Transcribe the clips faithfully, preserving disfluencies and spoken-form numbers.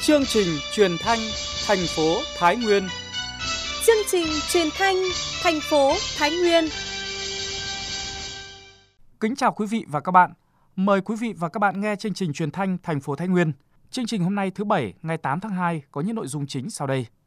Chương trình truyền thanh thành phố Thái Nguyên. Chương trình truyền thanh thành phố Thái Nguyên. Kính chào quý vị và các bạn. Mời quý vị và các bạn nghe chương trình truyền thanh thành phố Thái Nguyên. Chương trình hôm nay thứ Bảy, ngày tám tháng hai có những nội dung chính sau đây.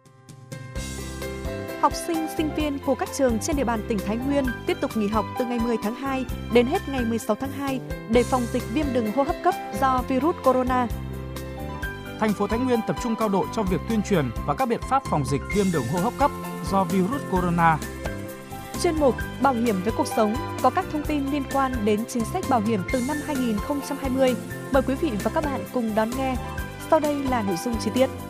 Học sinh, sinh viên của các trường trên địa bàn tỉnh Thái Nguyên tiếp tục nghỉ học từ ngày mười tháng hai đến hết ngày mười sáu tháng hai để phòng dịch viêm đường hô hấp cấp do virus corona. Thành phố Thái Nguyên tập trung cao độ cho việc tuyên truyền và các biện pháp phòng dịch viêm đường hô hấp cấp do virus corona. Chuyên mục Bảo hiểm với cuộc sống có các thông tin liên quan đến chính sách bảo hiểm từ năm hai nghìn không trăm hai mươi. Mời quý vị và các bạn cùng đón nghe. Sau đây là nội dung chi tiết.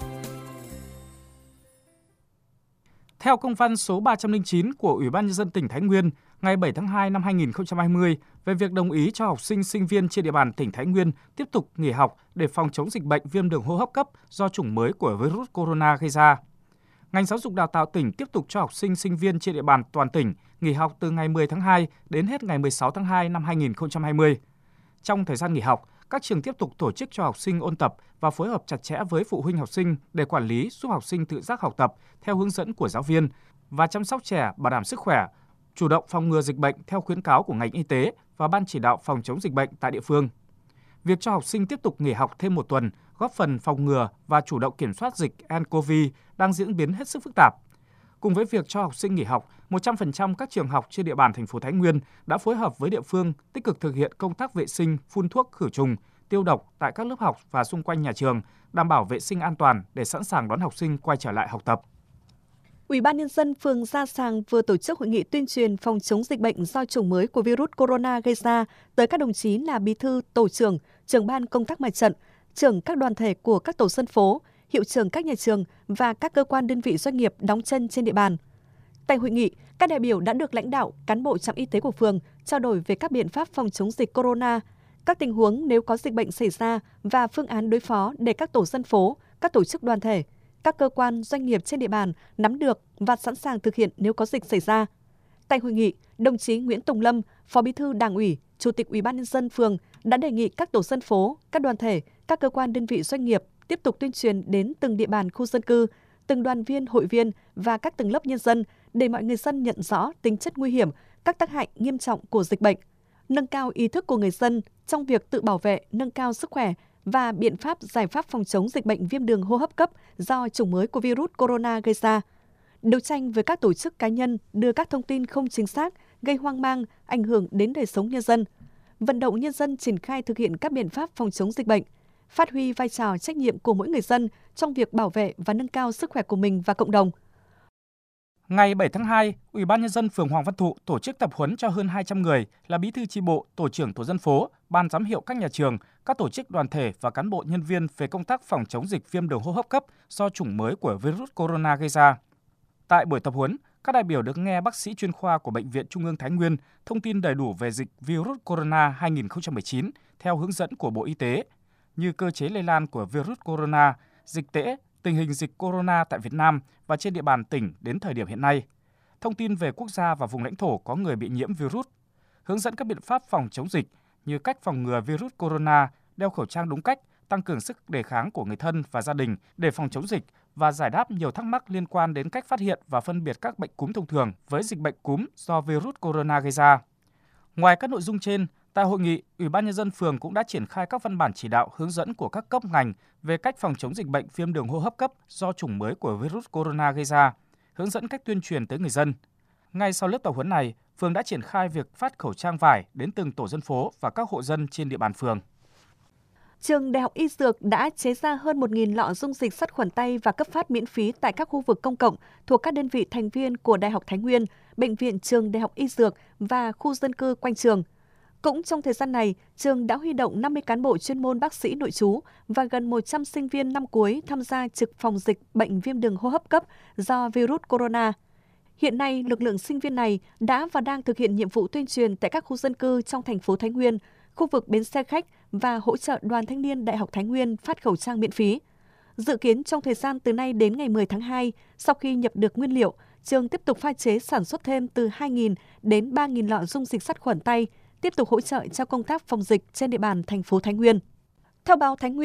Theo công văn số ba trăm lẻ chín của Ủy ban Nhân dân tỉnh Thái Nguyên ngày bảy tháng hai năm hai nghìn không trăm hai mươi về việc đồng ý cho học sinh, sinh viên trên địa bàn tỉnh Thái Nguyên tiếp tục nghỉ học để phòng chống dịch bệnh viêm đường hô hấp cấp do chủng mới của virus corona gây ra. Ngành Giáo dục Đào tạo tỉnh tiếp tục cho học sinh, sinh viên trên địa bàn toàn tỉnh nghỉ học từ ngày mười tháng hai đến hết ngày mười sáu tháng hai năm hai nghìn không trăm hai mươi. Trong thời gian nghỉ học, các trường tiếp tục tổ chức cho học sinh ôn tập và phối hợp chặt chẽ với phụ huynh học sinh để quản lý, giúp học sinh tự giác học tập theo hướng dẫn của giáo viên và chăm sóc trẻ bảo đảm sức khỏe, chủ động phòng ngừa dịch bệnh theo khuyến cáo của ngành y tế và Ban chỉ đạo phòng chống dịch bệnh tại địa phương. Việc cho học sinh tiếp tục nghỉ học thêm một tuần góp phần phòng ngừa và chủ động kiểm soát dịch nCoV đang diễn biến hết sức phức tạp. Cùng với việc cho học sinh nghỉ học, một trăm phần trăm các trường học trên địa bàn thành phố Thái Nguyên đã phối hợp với địa phương tích cực thực hiện công tác vệ sinh, phun thuốc khử trùng, tiêu độc tại các lớp học và xung quanh nhà trường, đảm bảo vệ sinh an toàn để sẵn sàng đón học sinh quay trở lại học tập. Ủy ban Nhân dân phường Gia Sàng vừa tổ chức hội nghị tuyên truyền phòng chống dịch bệnh do chủng mới của virus corona gây ra tới các đồng chí là bí thư, tổ trưởng, trưởng ban công tác mặt trận, trưởng các đoàn thể của các tổ dân phố, hiệu trưởng các nhà trường và các cơ quan đơn vị doanh nghiệp đóng chân trên địa bàn. Tại hội nghị, các đại biểu đã được lãnh đạo, cán bộ trạm y tế của phường trao đổi về các biện pháp phòng chống dịch corona, các tình huống nếu có dịch bệnh xảy ra và phương án đối phó để các tổ dân phố, các tổ chức đoàn thể, các cơ quan doanh nghiệp trên địa bàn nắm được và sẵn sàng thực hiện nếu có dịch xảy ra. Tại hội nghị, đồng chí Nguyễn Tùng Lâm, Phó Bí thư Đảng ủy, Chủ tịch Ủy ban Nhân dân phường đã đề nghị các tổ dân phố, các đoàn thể, các cơ quan đơn vị doanh nghiệp tiếp tục tuyên truyền đến từng địa bàn khu dân cư, từng đoàn viên, hội viên và các tầng lớp nhân dân để mọi người dân nhận rõ tính chất nguy hiểm, các tác hại nghiêm trọng của dịch bệnh, nâng cao ý thức của người dân trong việc tự bảo vệ, nâng cao sức khỏe và biện pháp giải pháp phòng chống dịch bệnh viêm đường hô hấp cấp do chủng mới của virus corona gây ra. Đấu tranh với các tổ chức cá nhân đưa các thông tin không chính xác, gây hoang mang, ảnh hưởng đến đời sống nhân dân. Vận động nhân dân triển khai thực hiện các biện pháp phòng chống dịch bệnh, phát huy vai trò trách nhiệm của mỗi người dân trong việc bảo vệ và nâng cao sức khỏe của mình và cộng đồng. Ngày bảy tháng hai, Ủy ban Nhân dân phường Hoàng Văn Thụ tổ chức tập huấn cho hơn hai trăm người là bí thư chi bộ, tổ trưởng tổ dân phố, ban giám hiệu các nhà trường, các tổ chức đoàn thể và cán bộ nhân viên về công tác phòng chống dịch viêm đường hô hấp cấp do chủng mới của virus corona gây ra. Tại buổi tập huấn, các đại biểu được nghe bác sĩ chuyên khoa của Bệnh viện Trung ương Thái Nguyên thông tin đầy đủ về dịch virus corona hai nghìn không trăm mười chín theo hướng dẫn của Bộ Y tế, như cơ chế lây lan của virus corona, dịch tễ, tình hình dịch corona tại Việt Nam và trên địa bàn tỉnh đến thời điểm hiện nay, thông tin về quốc gia và vùng lãnh thổ có người bị nhiễm virus, hướng dẫn các biện pháp phòng chống dịch như cách phòng ngừa virus corona, đeo khẩu trang đúng cách, tăng cường sức đề kháng của người thân và gia đình để phòng chống dịch và giải đáp nhiều thắc mắc liên quan đến cách phát hiện và phân biệt các bệnh cúm thông thường với dịch bệnh cúm do virus corona gây ra. Ngoài các nội dung trên, tại hội nghị, Ủy ban Nhân dân phường cũng đã triển khai các văn bản chỉ đạo hướng dẫn của các cấp ngành về cách phòng chống dịch bệnh viêm đường hô hấp cấp do chủng mới của virus corona gây ra, hướng dẫn cách tuyên truyền tới người dân. Ngay sau lớp tập huấn này, phường đã triển khai việc phát khẩu trang vải đến từng tổ dân phố và các hộ dân trên địa bàn phường. Trường Đại học Y Dược đã chế ra hơn một nghìn lọ dung dịch sát khuẩn tay và cấp phát miễn phí tại các khu vực công cộng thuộc các đơn vị thành viên của Đại học Thái Nguyên, Bệnh viện Trường Đại học Y Dược và khu dân cư quanh trường. Cũng trong thời gian này, trường đã huy động năm mươi cán bộ chuyên môn bác sĩ nội trú và gần một trăm sinh viên năm cuối tham gia trực phòng dịch bệnh viêm đường hô hấp cấp do virus corona. Hiện nay, lực lượng sinh viên này đã và đang thực hiện nhiệm vụ tuyên truyền tại các khu dân cư trong thành phố Thái Nguyên, khu vực bến xe khách và hỗ trợ Đoàn Thanh niên Đại học Thái Nguyên phát khẩu trang miễn phí. Dự kiến trong thời gian từ nay đến ngày mười tháng hai, sau khi nhập được nguyên liệu, trường tiếp tục pha chế sản xuất thêm từ hai nghìn đến ba nghìn lọ dung dịch sát khuẩn tay, tiếp tục hỗ trợ cho công tác phòng dịch trên địa bàn thành phố Thái Nguyên. Theo báo Thái Nguyên,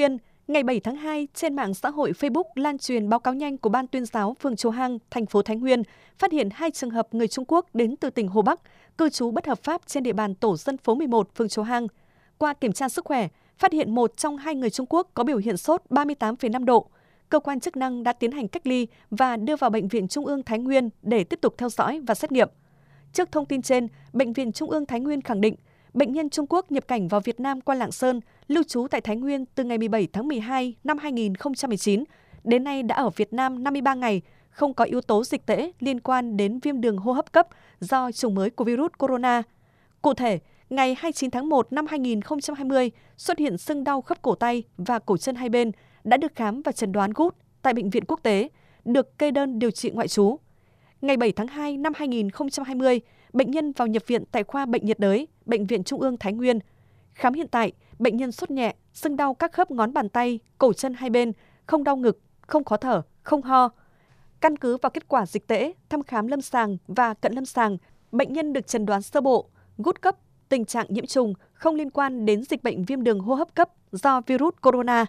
Ngày bảy tháng hai, trên mạng xã hội Facebook lan truyền báo cáo nhanh của Ban Tuyên giáo phường Chùa Hang, thành phố Thái Nguyên, phát hiện hai trường hợp người Trung Quốc đến từ tỉnh Hồ Bắc, cư trú bất hợp pháp trên địa bàn tổ dân phố mười một, phường Chùa Hang. Qua kiểm tra sức khỏe, phát hiện một trong hai người Trung Quốc có biểu hiện sốt ba mươi tám phẩy năm độ. Cơ quan chức năng đã tiến hành cách ly và đưa vào Bệnh viện Trung ương Thái Nguyên để tiếp tục theo dõi và xét nghiệm. Trước thông tin trên, Bệnh viện Trung ương Thái Nguyên khẳng định, bệnh nhân Trung Quốc nhập cảnh vào Việt Nam qua Lạng Sơn, lưu trú tại Thái Nguyên từ ngày mười bảy tháng mười hai năm hai nghìn không trăm mười chín, đến nay đã ở Việt Nam năm mươi ba ngày, không có yếu tố dịch tễ liên quan đến viêm đường hô hấp cấp do chủng mới của virus corona. Cụ thể, ngày hai mươi chín tháng một năm hai nghìn không trăm hai mươi, xuất hiện sưng đau khớp cổ tay và cổ chân hai bên, đã được khám và chẩn đoán gút tại Bệnh viện Quốc tế, được kê đơn điều trị ngoại trú. Ngày bảy tháng hai năm hai nghìn không trăm hai mươi, bệnh nhân vào nhập viện tại khoa bệnh nhiệt đới, Bệnh viện Trung ương Thái Nguyên. Khám hiện tại, bệnh nhân sốt nhẹ, sưng đau các khớp ngón bàn tay, cổ chân hai bên, không đau ngực, không khó thở, không ho. Căn cứ vào kết quả dịch tễ, thăm khám lâm sàng và cận lâm sàng, bệnh nhân được chẩn đoán sơ bộ, gút cấp, tình trạng nhiễm trùng không liên quan đến dịch bệnh viêm đường hô hấp cấp do virus corona.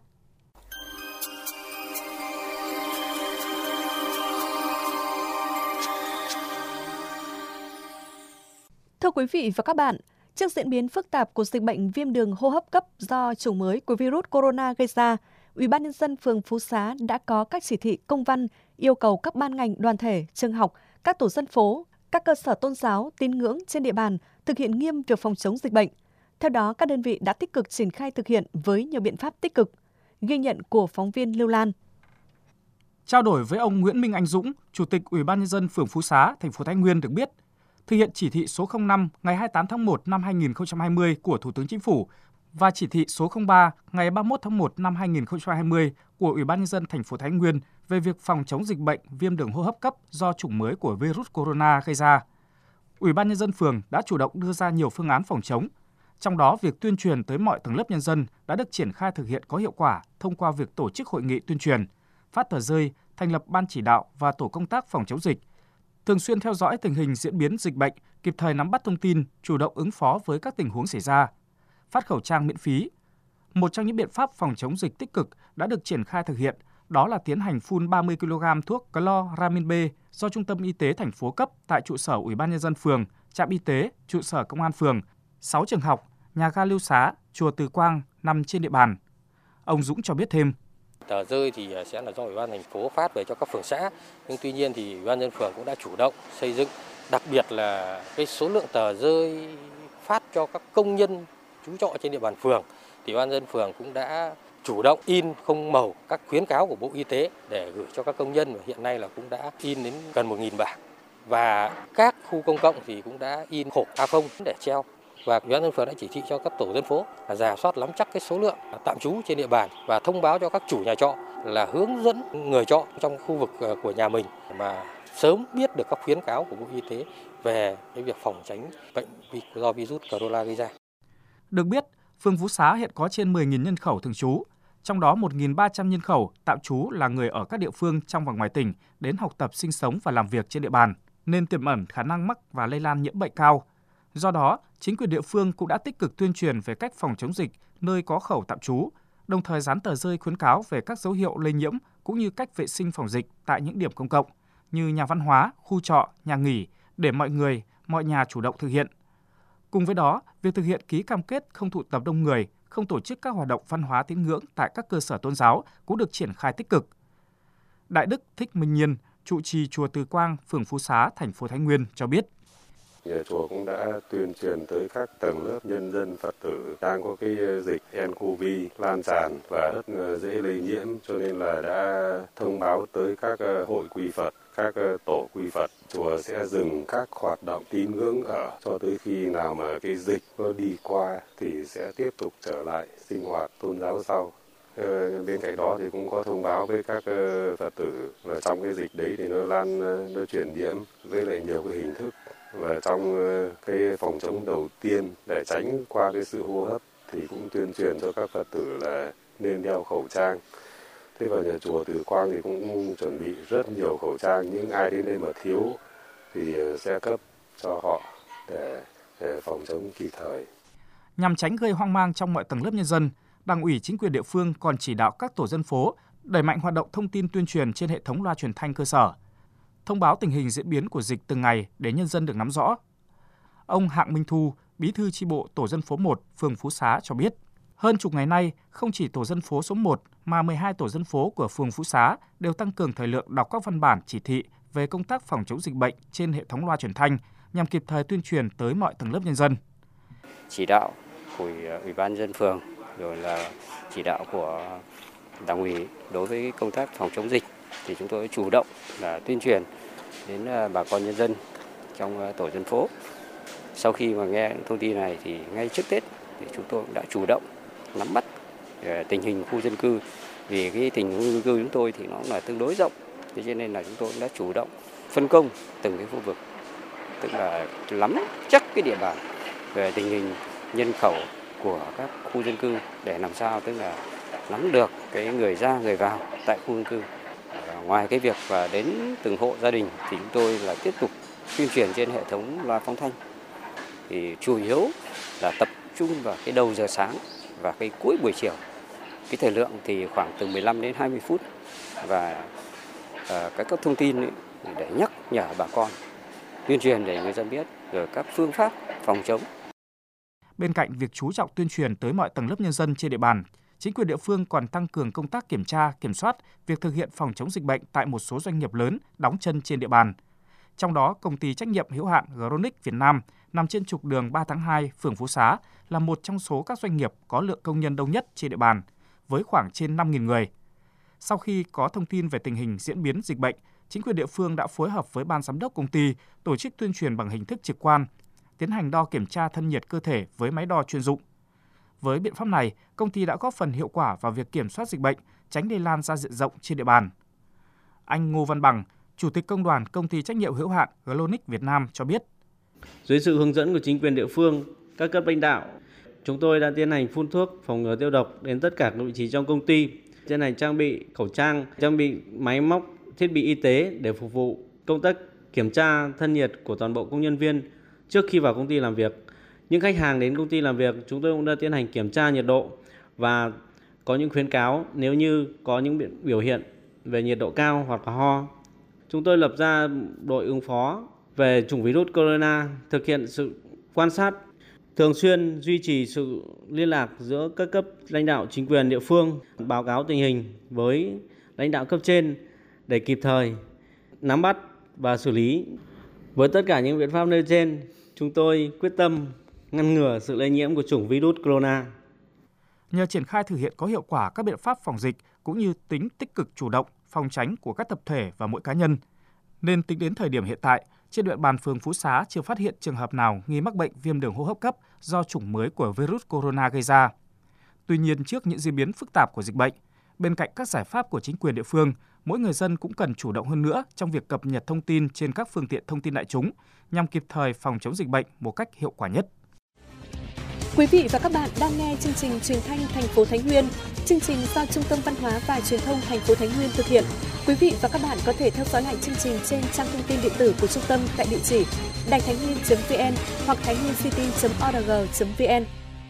Thưa quý vị và các bạn, trước diễn biến phức tạp của dịch bệnh viêm đường hô hấp cấp do chủng mới của virus corona gây ra, Ủy ban nhân dân phường Phú Xá đã có các chỉ thị công văn yêu cầu các ban ngành đoàn thể, trường học, các tổ dân phố, các cơ sở tôn giáo, tín ngưỡng trên địa bàn thực hiện nghiêm việc phòng chống dịch bệnh. Theo đó, các đơn vị đã tích cực triển khai thực hiện với nhiều biện pháp tích cực. Ghi nhận của phóng viên Lưu Lan. Trao đổi với ông Nguyễn Minh Anh Dũng, Chủ tịch Ủy ban nhân dân phường Phú Xá, thành phố Thái Nguyên được biết, thực hiện chỉ thị số không năm ngày hai mươi tám tháng một năm hai nghìn không trăm hai mươi của Thủ tướng Chính phủ và chỉ thị số không ba ngày ba mươi mốt tháng một năm hai nghìn không trăm hai mươi của Ủy ban nhân dân thành phố Thái Nguyên về việc phòng chống dịch bệnh viêm đường hô hấp cấp do chủng mới của virus corona gây ra. Ủy ban nhân dân phường đã chủ động đưa ra nhiều phương án phòng chống, trong đó việc tuyên truyền tới mọi tầng lớp nhân dân đã được triển khai thực hiện có hiệu quả thông qua việc tổ chức hội nghị tuyên truyền, phát tờ rơi, thành lập ban chỉ đạo và tổ công tác phòng chống dịch, thường xuyên theo dõi tình hình diễn biến dịch bệnh, kịp thời nắm bắt thông tin, chủ động ứng phó với các tình huống xảy ra, phát khẩu trang miễn phí. Một trong những biện pháp phòng chống dịch tích cực đã được triển khai thực hiện, đó là tiến hành phun ba mươi ki lô gam thuốc Chloramin B do Trung tâm Y tế thành phố cấp tại trụ sở Ủy ban nhân dân phường, trạm y tế, trụ sở công an phường, sáu trường học, nhà ga Lưu Xá, chùa Từ Quang nằm trên địa bàn. Ông Dũng cho biết thêm. Tờ rơi thì sẽ là do Ủy ban thành phố phát về cho các phường xã, nhưng tuy nhiên thì Ủy ban nhân dân phường cũng đã chủ động xây dựng, đặc biệt là cái số lượng tờ rơi phát cho các công nhân trú trọ trên địa bàn phường thì Ủy ban nhân dân phường cũng đã chủ động in không màu các khuyến cáo của Bộ Y tế để gửi cho các công nhân, và hiện nay là cũng đã in đến gần một nghìn bản, và các khu công cộng thì cũng đã in hộp A không để treo. Và Ủy ban nhân dân phường đã chỉ thị cho các tổ dân phố là rà soát nắm chắc cái số lượng tạm trú trên địa bàn và thông báo cho các chủ nhà trọ là hướng dẫn người trọ trong khu vực của nhà mình mà sớm biết được các khuyến cáo của Bộ Y tế về cái việc phòng tránh bệnh do virus corona gây ra. Được biết, phường Phú Xá hiện có trên mười nghìn nhân khẩu thường trú, trong đó một nghìn ba trăm nhân khẩu tạm trú là người ở các địa phương trong và ngoài tỉnh đến học tập, sinh sống và làm việc trên địa bàn, nên tiềm ẩn khả năng mắc và lây lan nhiễm bệnh cao. Do đó, chính quyền địa phương cũng đã tích cực tuyên truyền về cách phòng chống dịch nơi có khẩu tạm trú, đồng thời dán tờ rơi khuyến cáo về các dấu hiệu lây nhiễm cũng như cách vệ sinh phòng dịch tại những điểm công cộng như nhà văn hóa, khu trọ, nhà nghỉ để mọi người, mọi nhà chủ động thực hiện. Cùng với đó, việc thực hiện ký cam kết không tụ tập đông người, không tổ chức các hoạt động văn hóa tín ngưỡng tại các cơ sở tôn giáo cũng được triển khai tích cực. Đại đức Thích Minh Nhiên, trụ trì chùa Từ Quang, phường Phú Xá, thành phố Thái Nguyên cho biết. Nhà chùa cũng đã tuyên truyền tới các tầng lớp nhân dân Phật tử đang có cái dịch nCoV lan tràn và rất dễ lây nhiễm, cho nên là đã thông báo tới các hội quy Phật, các tổ quy Phật. Chùa sẽ dừng các hoạt động tín ngưỡng ở cho tới khi nào mà cái dịch nó đi qua thì sẽ tiếp tục trở lại sinh hoạt tôn giáo sau. Bên cạnh đó thì cũng có thông báo với các Phật tử là trong cái dịch đấy thì nó lan, nó truyền nhiễm với lại nhiều cái hình thức. Và trong cái phòng chống đầu tiên để tránh qua cái sự hô hấp thì cũng tuyên truyền cho các Phật tử là nên đeo khẩu trang. Thế và nhà chùa Từ Quang thì cũng chuẩn bị rất nhiều khẩu trang, những ai đến đây mà thiếu thì sẽ cấp cho họ để, để phòng chống kịp thời. Nhằm tránh gây hoang mang trong mọi tầng lớp nhân dân, Đảng ủy chính quyền địa phương còn chỉ đạo các tổ dân phố đẩy mạnh hoạt động thông tin tuyên truyền trên hệ thống loa truyền thanh cơ sở, thông báo tình hình diễn biến của dịch từng ngày để nhân dân được nắm rõ. Ông Hạng Minh Thu, Bí thư chi bộ tổ dân phố một, phường Phú Xá cho biết, hơn chục ngày nay, không chỉ tổ dân phố số một mà mười hai tổ dân phố của phường Phú Xá đều tăng cường thời lượng đọc các văn bản chỉ thị về công tác phòng chống dịch bệnh trên hệ thống loa truyền thanh nhằm kịp thời tuyên truyền tới mọi tầng lớp nhân dân. Chỉ đạo của Ủy ban nhân dân phường rồi là chỉ đạo của Đảng ủy đối với công tác phòng chống dịch thì chúng tôi chủ động là tuyên truyền đến bà con nhân dân trong tổ dân phố. Sau khi mà nghe thông tin này thì ngay trước Tết thì chúng tôi đã chủ động nắm bắt tình hình khu dân cư, vì cái tình hình khu dân cư chúng tôi thì nó là tương đối rộng, thế cho nên là chúng tôi đã chủ động phân công từng cái khu vực, tức là nắm chắc cái địa bàn về tình hình nhân khẩu của các khu dân cư để làm sao tức là nắm được cái người ra người vào tại khu dân cư. Ngoài cái việc và đến từng hộ gia đình thì chúng tôi là tiếp tục tuyên truyền trên hệ thống loa phóng thanh, thì chủ yếu là tập trung vào cái đầu giờ sáng và cái cuối buổi chiều. Cái thời lượng thì khoảng từ mười lăm đến hai mươi phút, và uh, các các thông tin ấy, để nhắc nhở bà con, tuyên truyền để người dân biết rồi các phương pháp phòng chống. Bên cạnh việc chú trọng tuyên truyền tới mọi tầng lớp nhân dân trên địa bàn, chính quyền địa phương còn tăng cường công tác kiểm tra, kiểm soát việc thực hiện phòng chống dịch bệnh tại một số doanh nghiệp lớn đóng chân trên địa bàn. Trong đó, công ty trách nhiệm hữu hạn Gronic Việt Nam nằm trên trục đường ba tháng hai, phường Phú Xá là một trong số các doanh nghiệp có lượng công nhân đông nhất trên địa bàn, với khoảng trên năm nghìn người. Sau khi có thông tin về tình hình diễn biến dịch bệnh, chính quyền địa phương đã phối hợp với ban giám đốc công ty tổ chức tuyên truyền bằng hình thức trực quan, tiến hành đo kiểm tra thân nhiệt cơ thể với máy đo chuyên dụng. Với biện pháp này, công ty đã góp phần hiệu quả vào việc kiểm soát dịch bệnh, tránh lây lan ra diện rộng trên địa bàn. Anh Ngô Văn Bằng, Chủ tịch Công đoàn Công ty trách nhiệm hữu hạn Gronic Việt Nam cho biết. Dưới sự hướng dẫn của chính quyền địa phương, các cấp lãnh đạo, chúng tôi đã tiến hành phun thuốc phòng ngừa tiêu độc đến tất cả các vị trí trong công ty, tiến hành trang bị khẩu trang, trang bị máy móc, thiết bị y tế để phục vụ công tác kiểm tra thân nhiệt của toàn bộ công nhân viên trước khi vào công ty làm việc. Những khách hàng đến công ty làm việc, chúng tôi cũng đã tiến hành kiểm tra nhiệt độ và có những khuyến cáo nếu như có những biểu hiện về nhiệt độ cao hoặc là ho. Chúng tôi lập ra đội ứng phó về chủng virus corona, thực hiện sự quan sát, thường xuyên duy trì sự liên lạc giữa các cấp lãnh đạo chính quyền địa phương, báo cáo tình hình với lãnh đạo cấp trên để kịp thời nắm bắt và xử lý. Với tất cả những biện pháp nêu trên, chúng tôi quyết tâm ngăn ngừa sự lây nhiễm của chủng virus corona. Nhờ triển khai thực hiện có hiệu quả các biện pháp phòng dịch cũng như tính tích cực chủ động, phòng tránh của các tập thể và mỗi cá nhân, nên tính đến thời điểm hiện tại, trên địa bàn phường Phú Xá chưa phát hiện trường hợp nào nghi mắc bệnh viêm đường hô hấp cấp do chủng mới của virus corona gây ra. Tuy nhiên, trước những diễn biến phức tạp của dịch bệnh, bên cạnh các giải pháp của chính quyền địa phương, mỗi người dân cũng cần chủ động hơn nữa trong việc cập nhật thông tin trên các phương tiện thông tin đại chúng nhằm kịp thời phòng chống dịch bệnh một cách hiệu quả nhất. Quý vị và các bạn đang nghe chương trình truyền thanh thành phố Thái Nguyên. Chương trình do Trung tâm Văn hóa và Truyền thông thành phố Thái Nguyên thực hiện. Quý vị và các bạn có thể theo dõi lại chương trình trên trang thông tin điện tử của trung tâm tại địa chỉ đài thái nguyên chấm vn hoặc thái nguyên city chấm org chấm vn.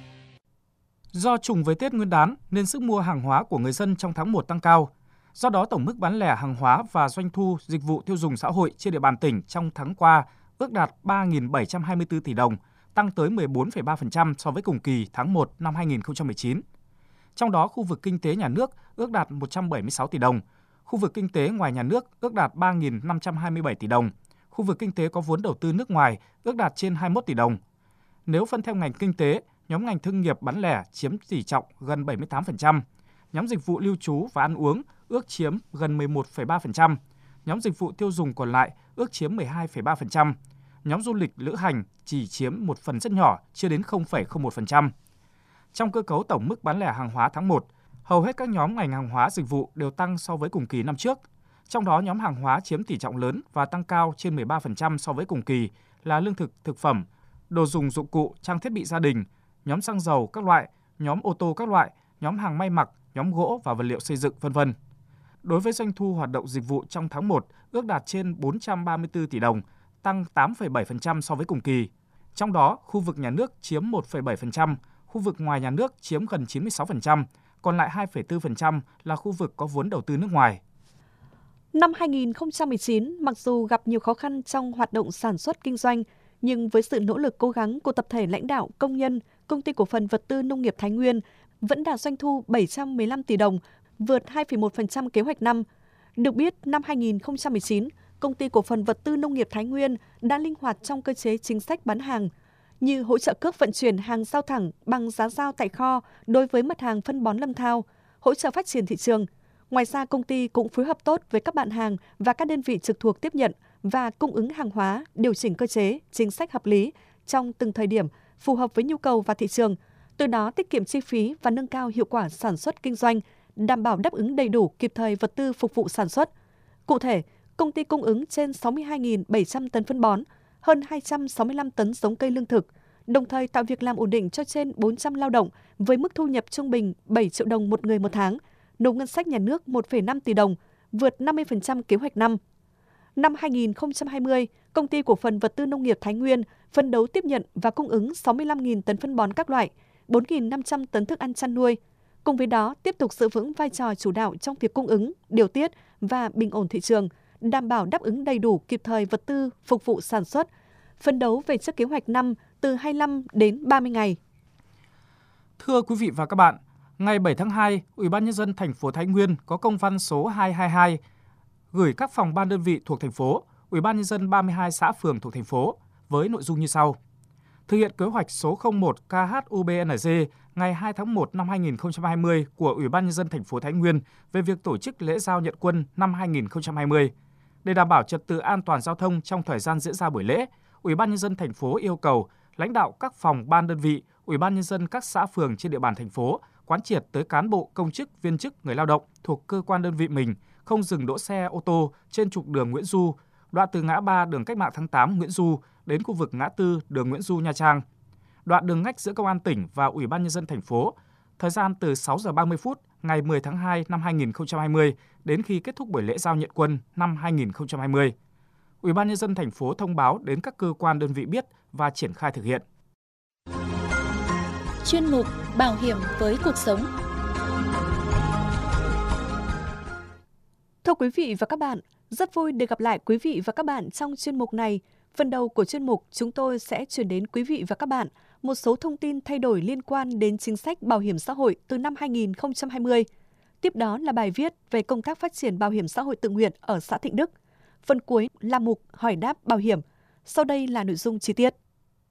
Do trùng với Tết Nguyên đán nên sức mua hàng hóa của người dân trong tháng một tăng cao. Do đó, tổng mức bán lẻ hàng hóa và doanh thu dịch vụ tiêu dùng xã hội trên địa bàn tỉnh trong tháng qua ước đạt ba nghìn bảy trăm hai mươi tư tỷ đồng, tăng tới mười bốn phẩy ba phần trăm so với cùng kỳ tháng một năm hai nghìn không trăm mười chín. Trong đó, khu vực kinh tế nhà nước ước đạt một trăm bảy mươi sáu tỷ đồng, khu vực kinh tế ngoài nhà nước ước đạt ba nghìn năm trăm hai mươi bảy tỷ đồng, khu vực kinh tế có vốn đầu tư nước ngoài ước đạt trên hai mươi mốt tỷ đồng. Nếu phân theo ngành kinh tế, nhóm ngành thương nghiệp bán lẻ chiếm tỷ trọng gần bảy mươi tám phần trăm, nhóm dịch vụ lưu trú và ăn uống ước chiếm gần mười một phẩy ba phần trăm, nhóm dịch vụ tiêu dùng còn lại ước chiếm mười hai phẩy ba phần trăm, nhóm du lịch lữ hành chỉ chiếm một phần rất nhỏ, chưa đến không phẩy không một phần trăm. Trong cơ cấu tổng mức bán lẻ hàng hóa tháng một, hầu hết các nhóm ngành hàng hóa dịch vụ đều tăng so với cùng kỳ năm trước. Trong đó, nhóm hàng hóa chiếm tỷ trọng lớn và tăng cao trên mười ba phần trăm so với cùng kỳ là lương thực, thực phẩm, đồ dùng dụng cụ, trang thiết bị gia đình, nhóm xăng dầu các loại, nhóm ô tô các loại, nhóm hàng may mặc, nhóm gỗ và vật liệu xây dựng, vân vân. Đối với doanh thu hoạt động dịch vụ trong tháng một ước đạt trên bốn trăm ba mươi tư tỷ đồng, tăng tám phẩy bảy phần trăm so với cùng kỳ. Trong đó, khu vực nhà nước chiếm một phẩy bảy phần trăm, khu vực ngoài nhà nước chiếm gần chín mươi sáu phần trăm, còn lại hai phẩy bốn phần trăm là khu vực có vốn đầu tư nước ngoài. Năm hai nghìn không trăm mười chín, mặc dù gặp nhiều khó khăn trong hoạt động sản xuất kinh doanh, nhưng với sự nỗ lực cố gắng của tập thể lãnh đạo, công nhân, Công ty Cổ phần Vật tư Nông nghiệp Thái Nguyên vẫn đạt doanh thu bảy trăm mười lăm tỷ đồng, vượt hai phẩy một phần trăm kế hoạch năm. Được biết, năm hai nghìn không trăm mười chín, Công ty Cổ phần Vật tư Nông nghiệp Thái Nguyên đã linh hoạt trong cơ chế chính sách bán hàng, như hỗ trợ cước vận chuyển hàng giao thẳng bằng giá giao tại kho đối với mặt hàng phân bón lâm thao, hỗ trợ phát triển thị trường. Ngoài ra, công ty cũng phối hợp tốt với các bạn hàng và các đơn vị trực thuộc tiếp nhận và cung ứng hàng hóa, điều chỉnh cơ chế, chính sách hợp lý trong từng thời điểm phù hợp với nhu cầu và thị trường, từ đó tiết kiệm chi phí và nâng cao hiệu quả sản xuất kinh doanh, đảm bảo đáp ứng đầy đủ kịp thời vật tư phục vụ sản xuất. Cụ thể, công ty cung ứng trên sáu mươi hai nghìn bảy trăm tấn phân bón, hơn hai trăm sáu mươi lăm tấn giống cây lương thực, đồng thời tạo việc làm ổn định cho trên bốn trăm lao động với mức thu nhập trung bình bảy triệu đồng một người một tháng, nộp ngân sách nhà nước một phẩy năm tỷ đồng, vượt năm mươi phần trăm kế hoạch năm. Năm hai nghìn không trăm hai mươi, Công ty Cổ phần Vật tư Nông nghiệp Thái Nguyên phấn đấu tiếp nhận và cung ứng sáu mươi lăm nghìn tấn phân bón các loại, bốn nghìn năm trăm tấn thức ăn chăn nuôi. Cùng với đó, tiếp tục giữ vững vai trò chủ đạo trong việc cung ứng, điều tiết và bình ổn thị trường, đảm bảo đáp ứng đầy đủ kịp thời vật tư phục vụ sản xuất, phấn đấu về trước kế hoạch năm từ hai mươi lăm đến ba mươi ngày. Thưa quý vị và các bạn, ngày bảy tháng hai, Ủy ban nhân dân thành phố Thái Nguyên có công văn số hai hai hai gửi các phòng ban đơn vị thuộc thành phố, Ủy ban nhân dân ba mươi hai xã phường thuộc thành phố với nội dung như sau: thực hiện kế hoạch số không một K H U B N G ngày hai tháng một năm hai nghìn không trăm hai mươi của Ủy ban nhân dân thành phố Thái Nguyên về việc tổ chức lễ giao nhận quân năm hai nghìn không trăm hai mươi. Để đảm bảo trật tự an toàn giao thông trong thời gian diễn ra buổi lễ, Ủy ban nhân dân thành phố yêu cầu lãnh đạo các phòng ban đơn vị, Ủy ban nhân dân các xã phường trên địa bàn thành phố quán triệt tới cán bộ, công chức, viên chức, người lao động thuộc cơ quan đơn vị mình không dừng đỗ xe ô tô trên trục đường Nguyễn Du, đoạn từ ngã ba đường Cách mạng tháng tám Nguyễn Du đến khu vực ngã tư đường Nguyễn Du Nha Trang, đoạn đường ngách giữa Công an tỉnh và Ủy ban nhân dân thành phố, thời gian từ sáu giờ ba mươi phút ngày mười tháng hai năm hai nghìn không trăm hai mươi đến khi kết thúc buổi lễ giao nhận quân năm hai nghìn không trăm hai mươi. Ủy ban nhân dân thành phố thông báo đến các cơ quan đơn vị biết và triển khai thực hiện. Chuyên mục Bảo hiểm với cuộc sống. Thưa quý vị và các bạn, rất vui được gặp lại quý vị và các bạn trong chuyên mục này. Phần đầu của chuyên mục, chúng tôi sẽ chuyển đến quý vị và các bạn một số thông tin thay đổi liên quan đến chính sách bảo hiểm xã hội từ năm hai nghìn không trăm hai mươi. Tiếp đó là bài viết về công tác phát triển bảo hiểm xã hội tự nguyện ở xã Thịnh Đức. Phần cuối là mục hỏi đáp bảo hiểm. Sau đây là nội dung chi tiết.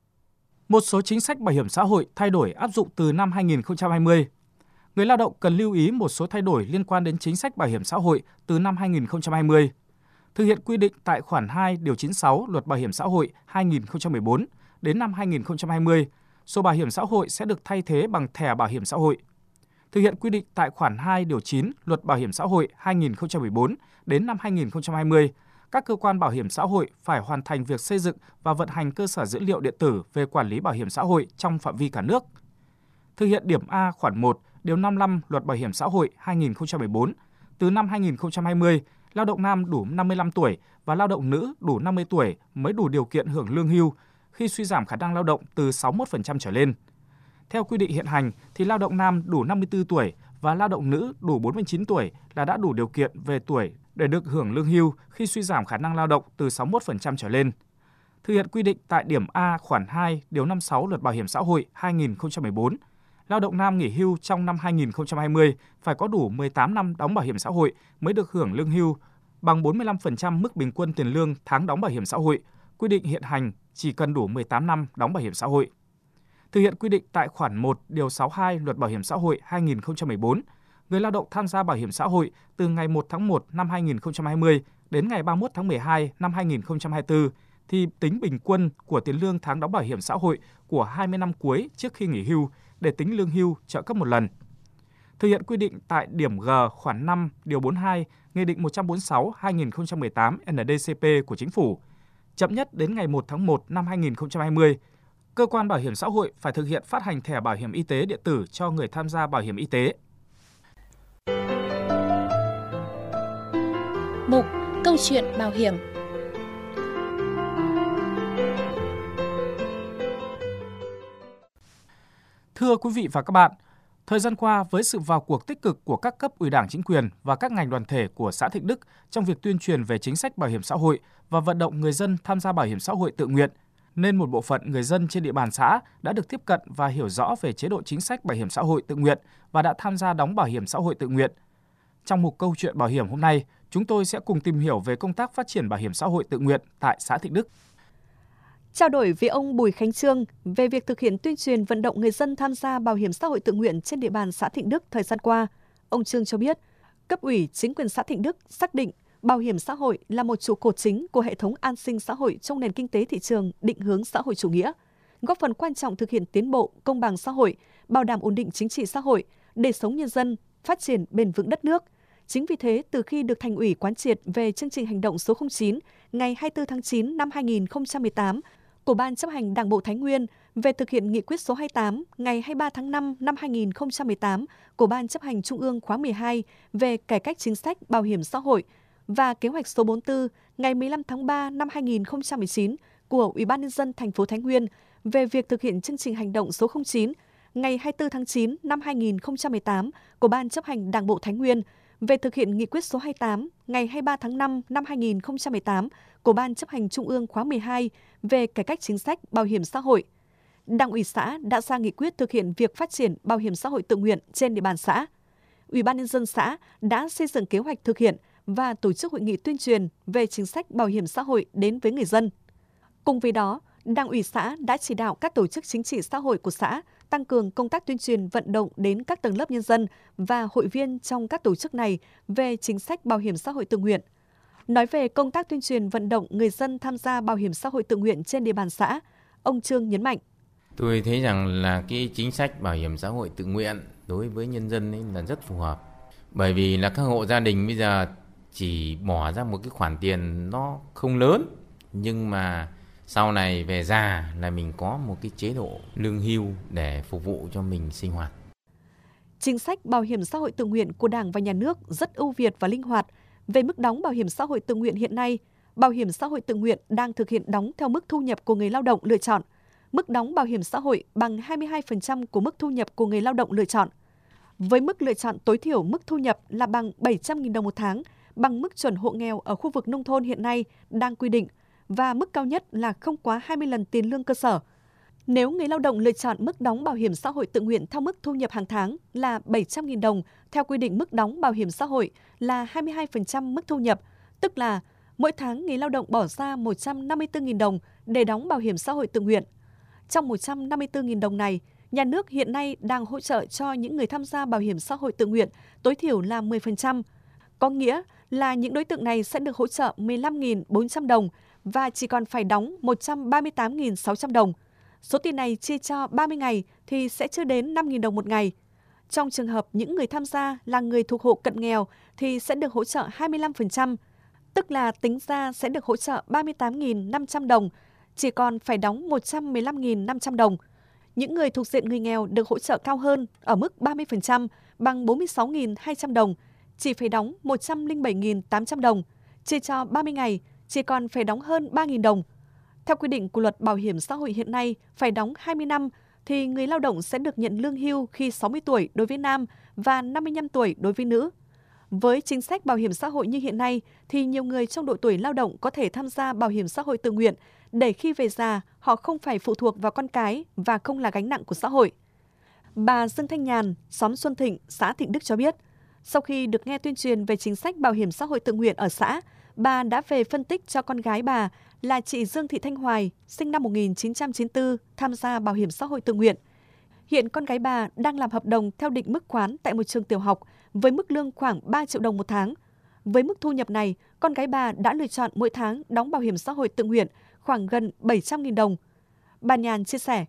Một số chính sách bảo hiểm xã hội thay đổi áp dụng từ năm hai nghìn không trăm hai mươi. Người lao động cần lưu ý một số thay đổi liên quan đến chính sách bảo hiểm xã hội từ năm hai nghìn không trăm hai mươi. Thực hiện quy định tại khoản hai điều chín mươi sáu Luật Bảo hiểm xã hội hai nghìn không trăm mười bốn, đến năm hai nghìn không trăm hai mươi, sổ bảo hiểm xã hội sẽ được thay thế bằng thẻ bảo hiểm xã hội. Thực hiện quy định tại khoản hai điều chín Luật Bảo hiểm xã hội hai nghìn không trăm mười bốn, đến năm hai nghìn không trăm hai mươi, các cơ quan bảo hiểm xã hội phải hoàn thành việc xây dựng và vận hành cơ sở dữ liệu điện tử về quản lý bảo hiểm xã hội trong phạm vi cả nước. Thực hiện điểm A khoản một điều năm mươi lăm Luật Bảo hiểm xã hội hai nghìn không trăm mười bốn, từ năm hai nghìn không trăm hai mươi, lao động nam đủ năm mươi lăm tuổi và lao động nữ đủ năm mươi tuổi mới đủ điều kiện hưởng lương hưu khi suy giảm khả năng lao động từ sáu mươi mốt phần trăm trở lên. Theo quy định hiện hành thì lao động nam đủ năm mươi tư tuổi và lao động nữ đủ bốn mươi chín tuổi là đã đủ điều kiện về tuổi để được hưởng lương hưu khi suy giảm khả năng lao động từ sáu mươi mốt phần trăm trở lên. Thực hiện quy định tại điểm A khoản hai điều năm mươi sáu Luật Bảo hiểm xã hội hai nghìn không trăm mười bốn, lao động nam nghỉ hưu trong năm hai nghìn không trăm hai mươi phải có đủ mười tám năm đóng bảo hiểm xã hội mới được hưởng lương hưu bằng bốn mươi lăm phần trăm mức bình quân tiền lương tháng đóng bảo hiểm xã hội. Quy định hiện hành chỉ cần đủ mười tám năm đóng bảo hiểm xã hội. Thực hiện quy định tại khoản một điều sáu mươi hai Luật Bảo hiểm xã hội hai nghìn không trăm mười bốn, người lao động tham gia bảo hiểm xã hội từ ngày một tháng một năm hai nghìn không trăm hai mươi đến ngày ba mươi mốt tháng mười hai năm hai nghìn không trăm hai mươi tư thì tính bình quân của tiền lương tháng đóng bảo hiểm xã hội của hai mươi năm cuối trước khi nghỉ hưu để tính lương hưu trợ cấp một lần. Thực hiện quy định tại điểm G khoản năm điều bốn mươi hai Nghị định một trăm bốn mươi sáu trên hai nghìn không trăm mười tám N D C P của Chính phủ, chậm nhất đến ngày một tháng một năm hai nghìn không trăm hai mươi, cơ quan bảo hiểm xã hội phải thực hiện phát hành thẻ bảo hiểm y tế điện tử cho người tham gia bảo hiểm y tế. Mục Câu chuyện bảo hiểm. Thưa quý vị và các bạn, thời gian qua với sự vào cuộc tích cực của các cấp ủy Đảng chính quyền và các ngành đoàn thể của xã Thịnh Đức trong việc tuyên truyền về chính sách bảo hiểm xã hội và vận động người dân tham gia bảo hiểm xã hội tự nguyện, nên một bộ phận người dân trên địa bàn xã đã được tiếp cận và hiểu rõ về chế độ chính sách bảo hiểm xã hội tự nguyện và đã tham gia đóng bảo hiểm xã hội tự nguyện. Trong mục câu chuyện bảo hiểm hôm nay, chúng tôi sẽ cùng tìm hiểu về công tác phát triển bảo hiểm xã hội tự nguyện tại xã Thịnh Đức. Trao đổi với ông Bùi Khánh Trương về việc thực hiện tuyên truyền vận động người dân tham gia bảo hiểm xã hội tự nguyện trên địa bàn xã Thịnh Đức thời gian qua, ông Trương cho biết, cấp ủy chính quyền xã Thịnh Đức xác định bảo hiểm xã hội là một trụ cột chính của hệ thống an sinh xã hội trong nền kinh tế thị trường định hướng xã hội chủ nghĩa, góp phần quan trọng thực hiện tiến bộ, công bằng xã hội, bảo đảm ổn định chính trị xã hội, đời sống nhân dân, phát triển bền vững đất nước. Chính vì thế, từ khi được Thành ủy quán triệt về chương trình hành động số không chín ngày hai mươi tư tháng chín năm hai nghìn không trăm mười tám của Ban chấp hành Đảng bộ Thái Nguyên về thực hiện nghị quyết số hai mươi tám ngày hai mươi ba tháng năm năm hai nghìn không trăm mười tám của Ban chấp hành Trung ương khóa mười hai về cải cách chính sách bảo hiểm xã hội và kế hoạch số bốn mươi tư ngày mười lăm tháng ba năm hai nghìn không trăm mười chín của Ủy ban nhân dân thành phố Thái Nguyên về việc thực hiện chương trình hành động số không chín ngày hai mươi tư tháng chín năm hai nghìn không trăm mười tám của Ban chấp hành Đảng bộ Thái Nguyên về thực hiện nghị quyết số hai mươi tám ngày hai mươi ba tháng năm năm hai nghìn không trăm mười tám của Ban chấp hành Trung ương khóa mười hai về cải cách chính sách bảo hiểm xã hội. Đảng ủy xã đã ra nghị quyết thực hiện việc phát triển bảo hiểm xã hội tự nguyện trên địa bàn xã. Ủy ban nhân dân xã đã xây dựng kế hoạch thực hiện và tổ chức hội nghị tuyên truyền về chính sách bảo hiểm xã hội đến với người dân. Cùng với đó, Đảng ủy xã đã chỉ đạo các tổ chức chính trị xã hội của xã tăng cường công tác tuyên truyền vận động đến các tầng lớp nhân dân và hội viên trong các tổ chức này về chính sách bảo hiểm xã hội tự nguyện. Nói về công tác tuyên truyền vận động người dân tham gia bảo hiểm xã hội tự nguyện trên địa bàn xã, ông Trương nhấn mạnh. Tôi thấy rằng là cái chính sách bảo hiểm xã hội tự nguyện đối với nhân dân ấy là rất phù hợp. Bởi vì là các hộ gia đình bây giờ chỉ bỏ ra một cái khoản tiền nó không lớn, nhưng mà sau này về già là mình có một cái chế độ lương hưu để phục vụ cho mình sinh hoạt. Chính sách bảo hiểm xã hội tự nguyện của Đảng và Nhà nước rất ưu việt và linh hoạt. Về mức đóng bảo hiểm xã hội tự nguyện hiện nay, bảo hiểm xã hội tự nguyện đang thực hiện đóng theo mức thu nhập của người lao động lựa chọn. Mức đóng bảo hiểm xã hội bằng hai mươi hai phần trăm của mức thu nhập của người lao động lựa chọn. Với mức lựa chọn tối thiểu mức thu nhập là bằng bảy trăm nghìn đồng một tháng, bằng mức chuẩn hộ nghèo ở khu vực nông thôn hiện nay đang quy định, và mức cao nhất là không quá hai mươi lần tiền lương cơ sở. Nếu người lao động lựa chọn mức đóng bảo hiểm xã hội tự nguyện theo mức thu nhập hàng tháng là bảy trăm nghìn đồng, theo quy định mức đóng bảo hiểm xã hội là hai mươi hai phần trăm mức thu nhập, tức là mỗi tháng người lao động bỏ ra một trăm năm mươi tư nghìn đồng để đóng bảo hiểm xã hội tự nguyện. Trong một trăm năm mươi tư nghìn đồng này, nhà nước hiện nay đang hỗ trợ cho những người tham gia bảo hiểm xã hội tự nguyện tối thiểu là mười phần trăm. Có nghĩa là những đối tượng này sẽ được hỗ trợ mười lăm nghìn bốn trăm đồng và chỉ còn phải đóng một trăm ba mươi tám nghìn sáu trăm đồng. Số tiền này chia cho ba mươi ngày thì sẽ chưa đến năm nghìn đồng một ngày. Trong trường hợp những người tham gia là người thuộc hộ cận nghèo thì sẽ được hỗ trợ hai mươi lăm phần trăm, tức là tính ra sẽ được hỗ trợ ba mươi tám nghìn năm trăm đồng, chỉ còn phải đóng một trăm mười lăm nghìn năm trăm đồng. Những người thuộc diện người nghèo được hỗ trợ cao hơn ở mức ba mươi phần trăm bằng bốn mươi sáu nghìn hai trăm đồng, chỉ phải đóng một trăm lẻ bảy nghìn tám trăm đồng, chia cho ba mươi ngày chỉ còn phải đóng hơn ba nghìn đồng. Theo quy định của luật bảo hiểm xã hội hiện nay, phải đóng hai mươi năm thì người lao động sẽ được nhận lương hưu khi sáu mươi tuổi đối với nam và năm mươi lăm tuổi đối với nữ. Với chính sách bảo hiểm xã hội như hiện nay thì nhiều người trong độ tuổi lao động có thể tham gia bảo hiểm xã hội tự nguyện để khi về già họ không phải phụ thuộc vào con cái và không là gánh nặng của xã hội. Bà Dương Thanh Nhàn, xóm Xuân Thịnh, xã Thịnh Đức cho biết, sau khi được nghe tuyên truyền về chính sách bảo hiểm xã hội tự nguyện ở xã, bà đã về phân tích cho con gái bà là chị Dương Thị Thanh Hoài, sinh năm một nghìn chín trăm chín mươi tư, tham gia bảo hiểm xã hội tự nguyện. Hiện con gái bà đang làm hợp đồng theo định mức khoán tại một trường tiểu học với mức lương khoảng ba triệu đồng một tháng. Với mức thu nhập này, con gái bà đã lựa chọn mỗi tháng đóng bảo hiểm xã hội tự nguyện khoảng gần bảy trăm nghìn đồng. Bà Nhàn chia sẻ.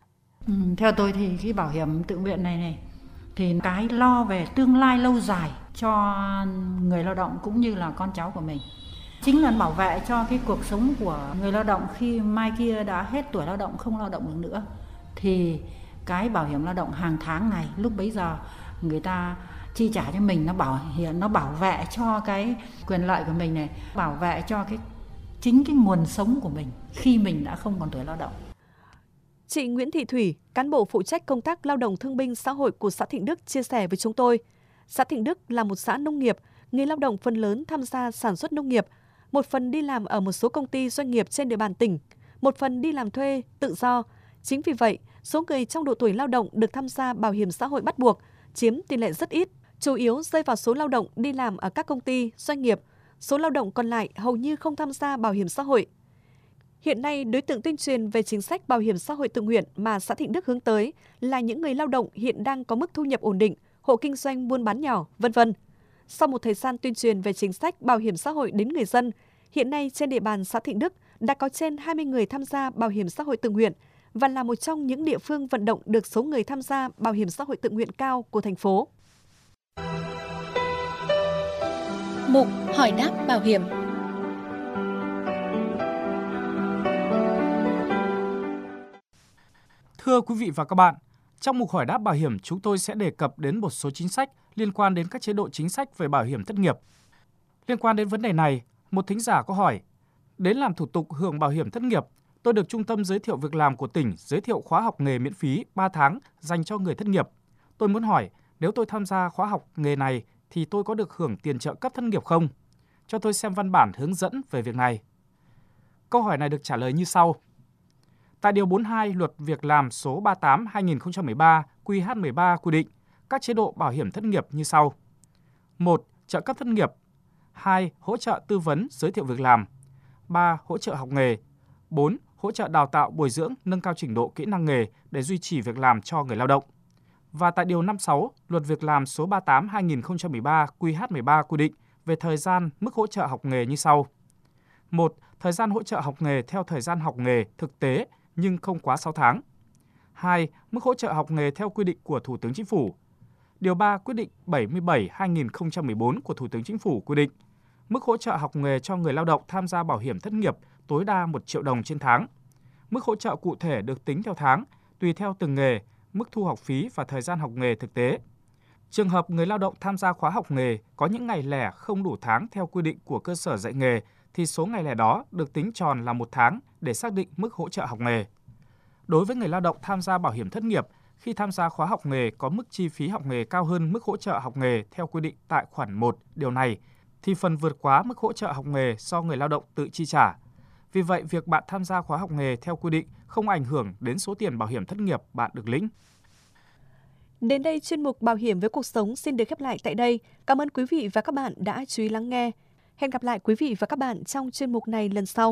Ừ, theo tôi thì cái bảo hiểm tự nguyện này này thì cái lo về tương lai lâu dài cho người lao động cũng như là con cháu của mình. Chính là bảo vệ cho cái cuộc sống của người lao động khi mai kia đã hết tuổi lao động không lao động được nữa. Thì cái bảo hiểm lao động hàng tháng này lúc bấy giờ người ta chi trả cho mình, nó bảo hiện nó bảo vệ cho cái quyền lợi của mình này, bảo vệ cho cái chính cái nguồn sống của mình khi mình đã không còn tuổi lao động. Chị Nguyễn Thị Thủy, cán bộ phụ trách công tác lao động thương binh xã hội của xã Thịnh Đức chia sẻ với chúng tôi. Xã Thịnh Đức là một xã nông nghiệp, người lao động phần lớn tham gia sản xuất nông nghiệp, một phần đi làm ở một số công ty doanh nghiệp trên địa bàn tỉnh, một phần đi làm thuê, tự do. Chính vì vậy, số người trong độ tuổi lao động được tham gia bảo hiểm xã hội bắt buộc chiếm tỷ lệ rất ít, chủ yếu rơi vào số lao động đi làm ở các công ty, doanh nghiệp. Số lao động còn lại hầu như không tham gia bảo hiểm xã hội. Hiện nay, đối tượng tuyên truyền về chính sách bảo hiểm xã hội tự nguyện mà xã Thịnh Đức hướng tới là những người lao động hiện đang có mức thu nhập ổn định, hộ kinh doanh buôn bán nhỏ, vân vân. Sau một thời gian tuyên truyền về chính sách bảo hiểm xã hội đến người dân, hiện nay trên địa bàn xã Thịnh Đức đã có trên hai mươi người tham gia bảo hiểm xã hội tự nguyện và là một trong những địa phương vận động được số người tham gia bảo hiểm xã hội tự nguyện cao của thành phố. Mục hỏi đáp bảo hiểm. Thưa quý vị và các bạn, trong mục hỏi đáp bảo hiểm chúng tôi sẽ đề cập đến một số chính sách liên quan đến các chế độ chính sách về bảo hiểm thất nghiệp. Liên quan đến vấn đề này, một thính giả có hỏi, đến làm thủ tục hưởng bảo hiểm thất nghiệp, tôi được Trung tâm Giới thiệu Việc làm của tỉnh giới thiệu khóa học nghề miễn phí ba tháng dành cho người thất nghiệp. Tôi muốn hỏi, nếu tôi tham gia khóa học nghề này thì tôi có được hưởng tiền trợ cấp thất nghiệp không? Cho tôi xem văn bản hướng dẫn về việc này. Câu hỏi này được trả lời như sau. Tại Điều bốn mươi hai Luật Việc làm số ba mươi tám trên hai nghìn không trăm mười ba Q H mười ba quy định các chế độ bảo hiểm thất nghiệp như sau. một. Trợ cấp thất nghiệp. hai. Hỗ trợ tư vấn giới thiệu việc làm. ba. Hỗ trợ học nghề. bốn. Hỗ trợ đào tạo bồi dưỡng nâng cao trình độ kỹ năng nghề để duy trì việc làm cho người lao động. Và tại Điều năm mươi sáu Luật Việc làm số ba mươi tám trên hai nghìn không trăm mười ba Q H mười ba quy định về thời gian mức hỗ trợ học nghề như sau. một. Thời gian hỗ trợ học nghề theo thời gian học nghề thực tế nhưng không quá sáu tháng. hai. Mức hỗ trợ học nghề theo quy định của Thủ tướng Chính phủ. Điều ba Quyết định bảy mươi bảy trên hai nghìn không trăm mười bốn của Thủ tướng Chính phủ quy định mức hỗ trợ học nghề cho người lao động tham gia bảo hiểm thất nghiệp tối đa một triệu đồng trên tháng. Mức hỗ trợ cụ thể được tính theo tháng, tùy theo từng nghề, mức thu học phí và thời gian học nghề thực tế. Trường hợp người lao động tham gia khóa học nghề có những ngày lẻ không đủ tháng theo quy định của cơ sở dạy nghề thì số ngày lẻ đó được tính tròn là một tháng để xác định mức hỗ trợ học nghề. Đối với người lao động tham gia bảo hiểm thất nghiệp, khi tham gia khóa học nghề có mức chi phí học nghề cao hơn mức hỗ trợ học nghề theo quy định tại khoản một điều này, thì phần vượt quá mức hỗ trợ học nghề do người lao động tự chi trả. Vì vậy, việc bạn tham gia khóa học nghề theo quy định không ảnh hưởng đến số tiền bảo hiểm thất nghiệp bạn được lĩnh. Đến đây, chuyên mục Bảo hiểm với cuộc sống xin được khép lại tại đây. Cảm ơn quý vị và các bạn đã chú ý lắng nghe. Hẹn gặp lại quý vị và các bạn trong chuyên mục này lần sau.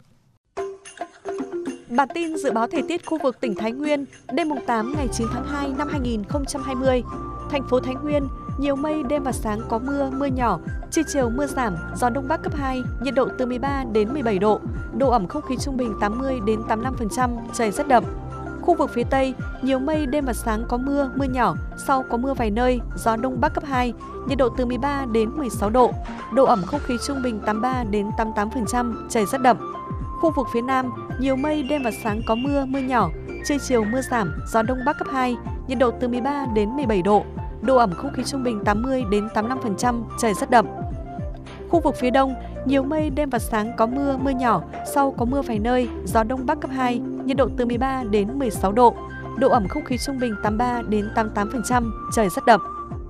Bản tin dự báo thời tiết khu vực tỉnh Thái Nguyên đêm tám ngày chín tháng hai năm hai nghìn không trăm hai mươi. Thành phố Thái Nguyên, nhiều mây, đêm và sáng có mưa, mưa nhỏ, trưa chiều mưa giảm, gió đông bắc cấp hai, nhiệt độ từ mười ba đến mười bảy độ, độ ẩm không khí trung bình tám mươi đến tám mươi lăm phần trăm, trời rất đậm. Khu vực phía Tây, nhiều mây, đêm và sáng có mưa, mưa nhỏ, sau có mưa vài nơi, gió đông bắc cấp hai, nhiệt độ từ mười ba đến mười sáu độ, độ ẩm không khí trung bình tám mươi ba đến tám mươi tám phần trăm, trời rất đậm. Khu vực phía Nam, nhiều mây, đêm và sáng có mưa, mưa nhỏ, trưa chiều mưa giảm, gió đông bắc cấp hai, nhiệt độ từ mười ba đến mười bảy độ, độ ẩm không khí trung bình tám mươi đến tám mươi lăm phần trăm, trời rất đậm. Khu vực phía Đông, nhiều mây, đêm và sáng có mưa, mưa nhỏ, sau có mưa vài nơi, gió đông bắc cấp hai, nhiệt độ từ mười ba đến mười sáu độ, độ ẩm không khí trung bình tám mươi ba đến tám mươi tám phần trăm, trời rất đậm.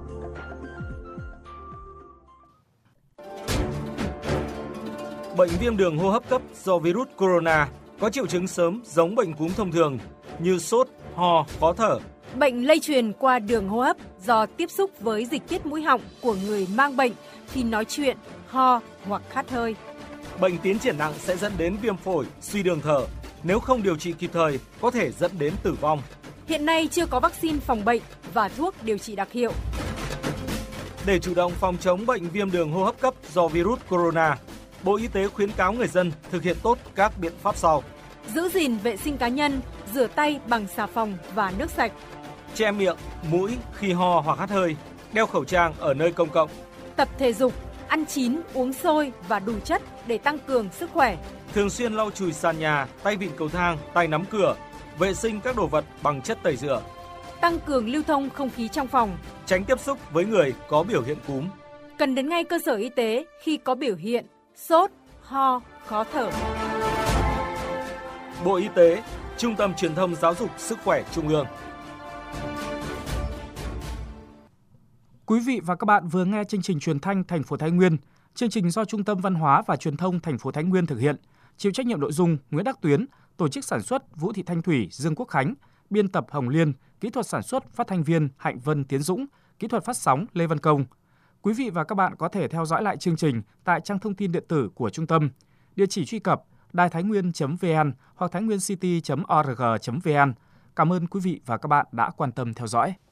Bệnh viêm đường hô hấp cấp do virus corona có triệu chứng sớm giống bệnh cúm thông thường như sốt, ho, khó thở. Bệnh lây truyền qua đường hô hấp do tiếp xúc với dịch tiết mũi họng của người mang bệnh khi nói chuyện, ho hoặc hắt hơi. Bệnh tiến triển nặng sẽ dẫn đến viêm phổi, suy đường thở. Nếu không điều trị kịp thời, có thể dẫn đến tử vong. Hiện nay chưa có vaccine phòng bệnh và thuốc điều trị đặc hiệu. Để chủ động phòng chống bệnh viêm đường hô hấp cấp do virus corona, Bộ Y tế khuyến cáo người dân thực hiện tốt các biện pháp sau. Giữ gìn vệ sinh cá nhân, rửa tay bằng xà phòng và nước sạch. Che miệng, mũi khi ho hoặc hắt hơi, đeo khẩu trang ở nơi công cộng. Tập thể dục, ăn chín, uống sôi và đủ chất để tăng cường sức khỏe. Thường xuyên lau chùi sàn nhà, tay vịn cầu thang, tay nắm cửa, vệ sinh các đồ vật bằng chất tẩy rửa. Tăng cường lưu thông không khí trong phòng. Tránh tiếp xúc với người có biểu hiện cúm. Cần đến ngay cơ sở y tế khi có biểu hiện sốt, ho, khó thở. Bộ Y tế, Trung tâm Truyền thông Giáo dục Sức khỏe Trung ương. Quý vị và các bạn vừa nghe chương trình truyền thanh thành phố Thái Nguyên. Chương trình do Trung tâm Văn hóa và Truyền thông thành phố Thái Nguyên thực hiện. Chịu trách nhiệm nội dung Nguyễn Đắc Tuyến, tổ chức sản xuất Vũ Thị Thanh Thủy, Dương Quốc Khánh, biên tập Hồng Liên, kỹ thuật sản xuất phát thanh viên Hạnh Vân Tiến Dũng, kỹ thuật phát sóng Lê Văn Công. Quý vị và các bạn có thể theo dõi lại chương trình tại trang thông tin điện tử của trung tâm. Địa chỉ truy cập đài thái nguyên chấm vn hoặc thainguencity chấm org chấm vn. Cảm ơn quý vị và các bạn đã quan tâm theo dõi.